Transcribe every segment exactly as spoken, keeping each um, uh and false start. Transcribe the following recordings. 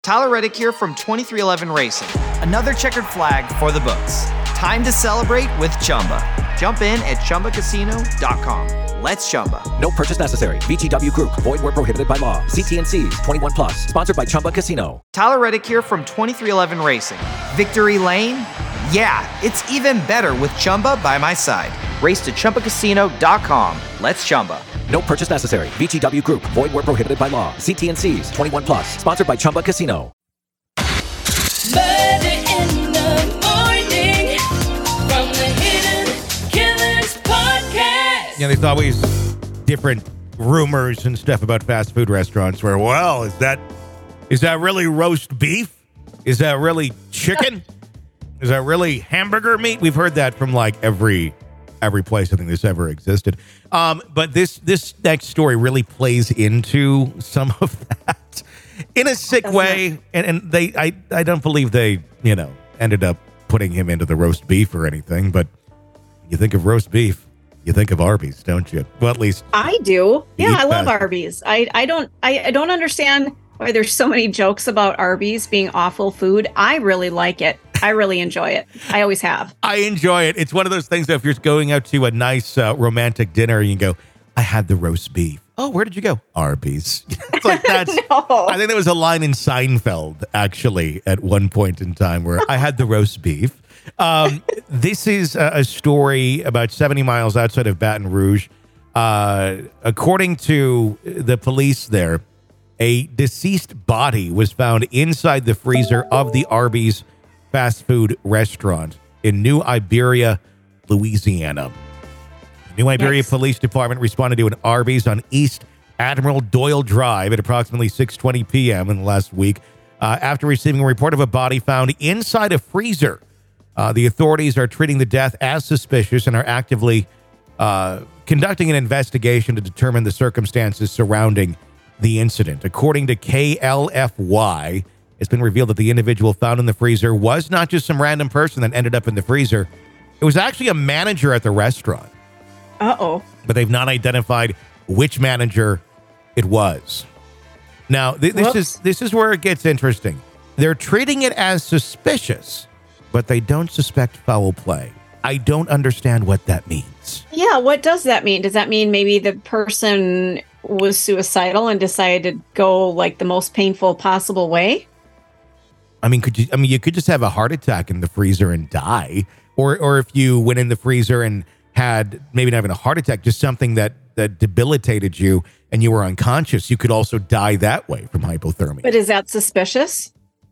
Tyler Reddick here from twenty-three eleven Racing. Another checkered flag for the books. Time to celebrate with Chumba. Jump in at Chumba Casino dot com. Let's Chumba. No purchase necessary. V G W Group. Void where prohibited by law. See T and C's. twenty-one plus. Sponsored by Chumba Casino. Tyler Reddick here from twenty-three eleven Racing. Victory Lane? Yeah, it's even better with Chumba by my side. Race to Chumba Casino dot com. Let's Chumba. No purchase necessary. V G W Group. Void where prohibited by law. See T and C's. twenty-one plus. Sponsored by Chumba Casino. Murder in the morning from the Hidden Killers podcast. Yeah, there's always different rumors and stuff about fast food restaurants where, well, is that is that really roast beef? Is that really chicken? Is that really hamburger meat? We've heard that from like every every place I think this ever existed. Um, but this this next story really plays into some of that in a sick Doesn't way. it? And, and they I, I don't believe they, you know, ended up putting him into the roast beef or anything. But you think of roast beef, you think of Arby's, don't you? Well, at least I do. Yeah, Eat I love fast. Arby's. I, I don't I, I don't understand why there's so many jokes about Arby's being awful food. I really like it. I really enjoy it. I always have. I enjoy it. It's one of those things that if you're going out to a nice uh, romantic dinner, you go, I had the roast beef. Oh, where did you go? Arby's. It's like that's. No. I think there was a line in Seinfeld actually at one point in time where I had the roast beef. Um, this is a, a story about seventy miles outside of Baton Rouge. Uh, according to the police there, a deceased body was found inside the freezer of the Arby's fast food restaurant in New Iberia, Louisiana. The New Iberia Yikes. Police Department responded to an Arby's on East Admiral Doyle Drive at approximately six twenty p.m. in the last week uh, after receiving a report of a body found inside a freezer. Uh, the authorities are treating the death as suspicious and are actively uh, conducting an investigation to determine the circumstances surrounding the incident. According to K L F Y, it's been revealed that the individual found in the freezer was not just some random person that ended up in the freezer. It was actually a manager at the restaurant, Uh-oh. but they've not identified which manager it was. Now, th- this Whoops. is this is where it gets interesting. They're treating it as suspicious, but they don't suspect foul play. I don't understand what that means. Yeah, what does that mean? Does that mean maybe the person was suicidal and decided to go like the most painful possible way? I mean, could you? I mean, you could just have a heart attack in the freezer and die, or or if you went in the freezer and had maybe not even a heart attack, just something that that debilitated you and you were unconscious, you could also die that way from hypothermia. But is that suspicious?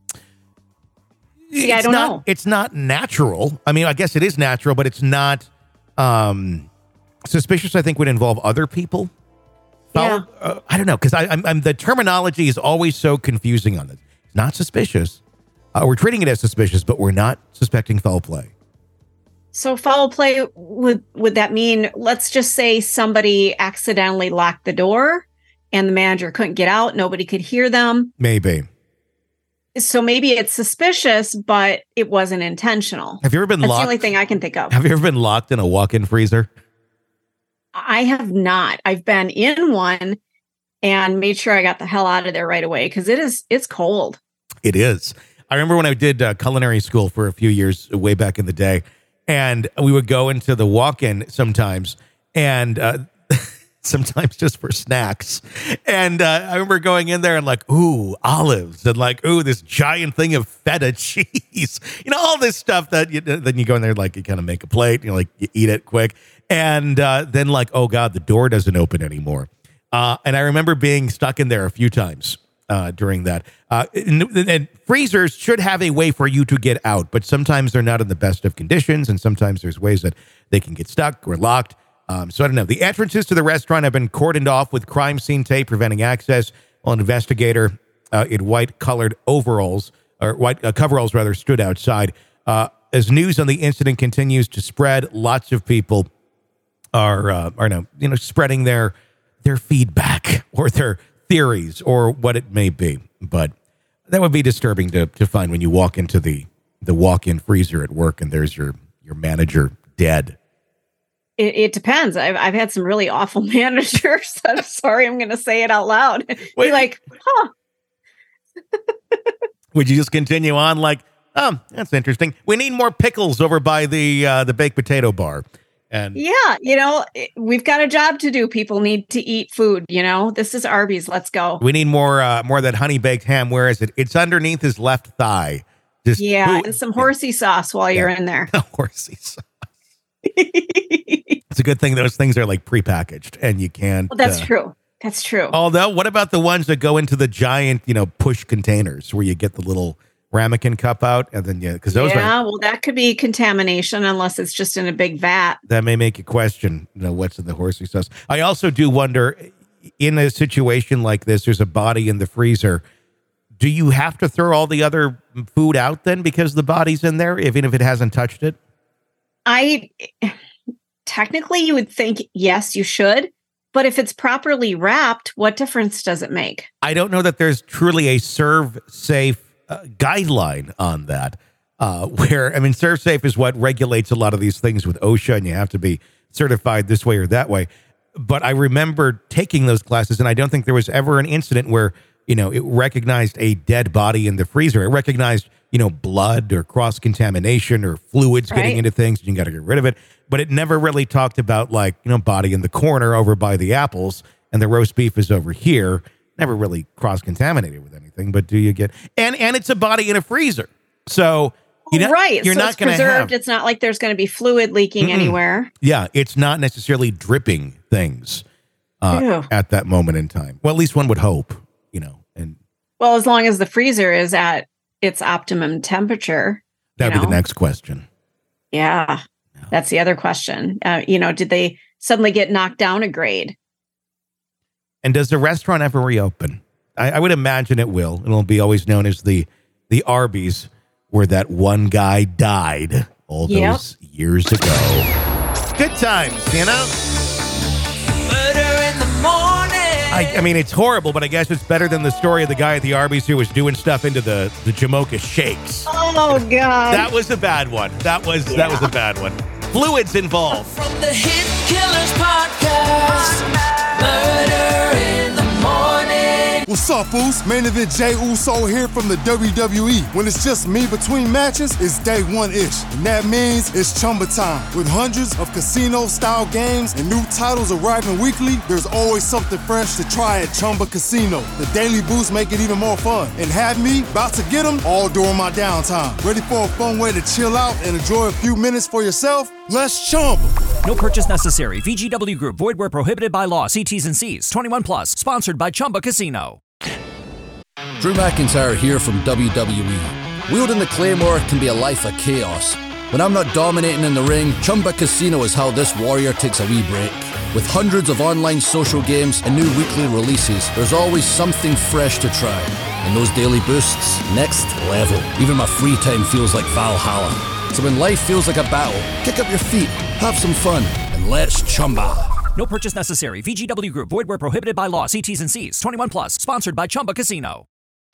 See, I It's don't not, know. It's not natural. I mean, I guess it is natural, but it's not um, suspicious. I think would involve other people. Yeah. Uh, I don't know because I'm, I'm the terminology is always so confusing on this. It's not suspicious. Uh, we're treating it as suspicious, but we're not suspecting foul play. So foul play, would would that mean, let's just say somebody accidentally locked the door and the manager couldn't get out, nobody could hear them. Maybe. So maybe it's suspicious, but it wasn't intentional. Have you ever been That's locked? the only thing I can think of. Have you ever been locked in a walk-in freezer? I have not. I've been in one and made sure I got the hell out of there right away because it is it's cold. It is. I remember when I did uh, culinary school for a few years way back in the day, and we would go into the walk-in sometimes, and uh, sometimes just for snacks. And uh, I remember going in there and like, ooh, olives, and like, ooh, this giant thing of feta cheese. You know, all this stuff that you, then you go in there like you kind of make a plate, you know, like you eat it quick, and uh, then like, oh God, the door doesn't open anymore. Uh, and I remember being stuck in there a few times. Uh, during that. Uh, and, and freezers should have a way for you to get out, but sometimes they're not in the best of conditions, and sometimes there's ways that they can get stuck or locked. Um, so I don't know. The entrances to the restaurant have been cordoned off with crime scene tape preventing access, while an investigator uh, in white-colored overalls, or white uh, coveralls rather, stood outside. Uh, as news on the incident continues to spread, lots of people are, uh, are no, you know, spreading their their feedback or their theories or what it may be. But that would be disturbing to to find when you walk into the the walk-in freezer at work and there's your your manager dead. It, it depends. I've I've had some really awful managers. I'm sorry, I'm going to say it out loud. Wait. Be like, huh? Would you just continue on like, oh, that's interesting. We need more pickles over by the uh, the baked potato bar. And Yeah, you know, we've got a job to do. People need to eat food, you know. This is Arby's. Let's go. we need more uh, more of that honey baked ham. Where is it? It's underneath his left thigh. Just Yeah, ooh, and some horsey sauce while you're in there. horsey sauce. It's a good thing those things are like prepackaged and you can't. Well, that's uh, true. That's true. Although, what about the ones that go into the giant, you know, push containers where you get the little ramekin cup out and then yeah, because those yeah, are, well, that could be contamination unless it's just in a big vat. that may make you question, you know, what's in the horsey sauce. I also do wonder, in a situation like this, there's a body in the freezer. Do you have to throw all the other food out then because the body's in there, even if it hasn't touched it? I technically you would think yes, you should, but if it's properly wrapped, what difference does it make? I don't know that there's truly a serve safe uh, guideline on that. Uh, where I mean, serve safe is what regulates a lot of these things with OSHA, and you have to be certified this way or that way. But I remember taking those classes, and I don't think there was ever an incident where, you know, it recognized a dead body in the freezer. It recognized, you know, blood or cross contamination or fluids Right. getting into things, and you got to get rid of it. But it never really talked about, like, you know, body in the corner over by the apples and the roast beef is over here. Never really cross contaminated with anything. But do you get and and it's a body in a freezer, so you know, right. You're so not it's going to preserved. have. It's not like there's going to be fluid leaking Mm-mm. anywhere. Yeah, it's not necessarily dripping things uh, Ew. at that moment in time. Well, at least one would hope, you know, and Well, as long as the freezer is at its optimum temperature. that would you be the know? next question. Yeah. That's the other question. Uh, you know, did they suddenly get knocked down a grade? And does the restaurant ever reopen? I, I would imagine it will. It'll be always known as the the Arby's, where that one guy died all Yep. those years ago. Good times, you know? Murder in the morning. I, I mean, it's horrible, but I guess it's better than the story of the guy at the Arby's who was doing stuff into the, the Jamocha shakes. Oh, God. That was a bad one. That was that was a bad one. Fluids involved. From the Hit Killers podcast. Murder in the morning. What's up, Foos? Main event Jay Uso here from the W W E. When it's just me between matches, it's day one-ish. And that means it's Chumba time. With hundreds of casino-style games and new titles arriving weekly, there's always something fresh to try at Chumba Casino. The daily boosts make it even more fun. And have me about to get them all during my downtime. Ready for a fun way to chill out and enjoy a few minutes for yourself? Let's Chumba. No purchase necessary. V G W Group. Void where prohibited by law. See T's and C's. twenty-one plus. Sponsored by Chumba Casino. Drew McIntyre here from W W E. Wielding the Claymore can be a life of chaos. When I'm not dominating in the ring, Chumba Casino is how this warrior takes a wee break. With hundreds of online social games and new weekly releases, there's always something fresh to try. And those daily boosts, next level. Even my free time feels like Valhalla. So when life feels like a battle, kick up your feet, have some fun, and let's Chumba. No purchase necessary. V G W Group. Void where prohibited by law. See T's and C's. twenty-one plus. Sponsored by Chumba Casino.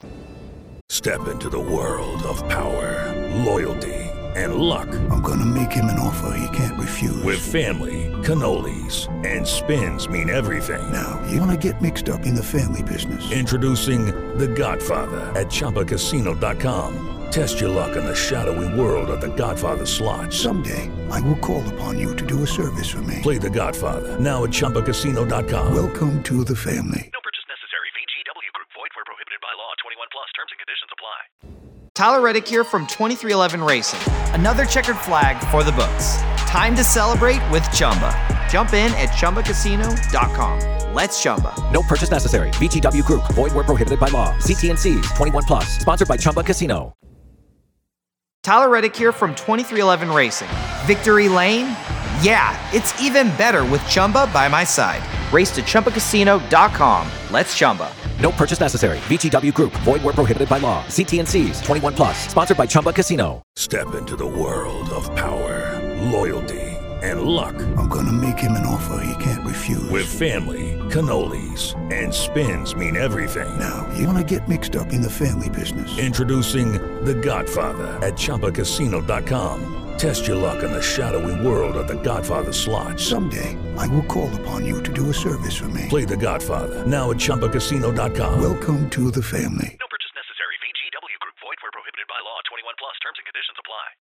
Step into the world of power, loyalty, and luck. I'm gonna make him an offer he can't refuse. With family, cannolis, and spins mean everything. Now, you wanna get mixed up in the family business. Introducing The Godfather at Chumba Casino dot com. Test your luck in the shadowy world of The Godfather slot. Someday, I will call upon you to do a service for me. Play The Godfather now at Chumba Casino dot com. Welcome to the family. No purchase necessary. V G W Group. Void where prohibited by law. twenty-one plus. Terms and conditions apply. Tyler Reddick here from twenty-three eleven Racing. Another checkered flag for the books. Time to celebrate with Chumba. Jump in at Chumba Casino dot com. Let's Chumba. No purchase necessary. V G W Group. Void where prohibited by law. See T and C's. twenty-one plus. Sponsored by Chumba Casino. Tyler Reddick here from twenty-three eleven Racing. Victory Lane? Yeah, it's even better with Chumba by my side. Race to Chumba Casino dot com. Let's Chumba. No purchase necessary. V G W Group. Void where prohibited by law. See T and C's. twenty-one plus. Sponsored by Chumba Casino. Step into the world of power, loyalty, and luck. I'm gonna make him an offer he can't refuse. With family, cannolis, and spins mean everything. Now, you wanna get mixed up in the family business. Introducing The Godfather at Chumba Casino dot com. Test your luck in the shadowy world of The Godfather slot. Someday, I will call upon you to do a service for me. Play The Godfather now at Chumba Casino dot com. Welcome to the family. No purchase necessary. V G W Group. Void where prohibited by law. twenty-one plus. Terms and conditions apply.